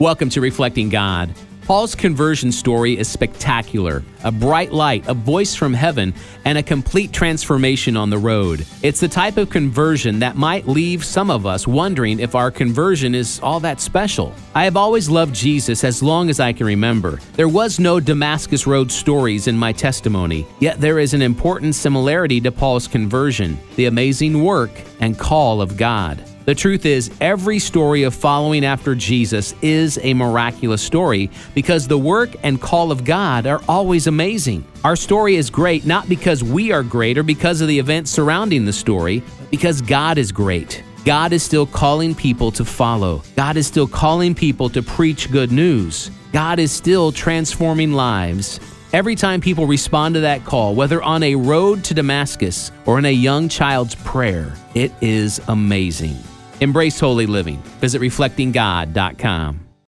Welcome to Reflecting God. Paul's conversion story is spectacular. A bright light, a voice from heaven, and a complete transformation on the road. It's the type of conversion that might leave some of us wondering if our conversion is all that special. I have always loved Jesus as long as I can remember. There was no Damascus Road stories in my testimony, yet there is an important similarity to Paul's conversion, the amazing work and call of God. The truth is, every story of following after Jesus is a miraculous story because the work and call of God are always amazing. Our story is great not because we are great or because of the events surrounding the story, but because God is great. God is still calling people to follow. God is still calling people to preach good news. God is still transforming lives. Every time people respond to that call, whether on a road to Damascus or in a young child's prayer, it is amazing. Embrace holy living. Visit reflectinggod.com.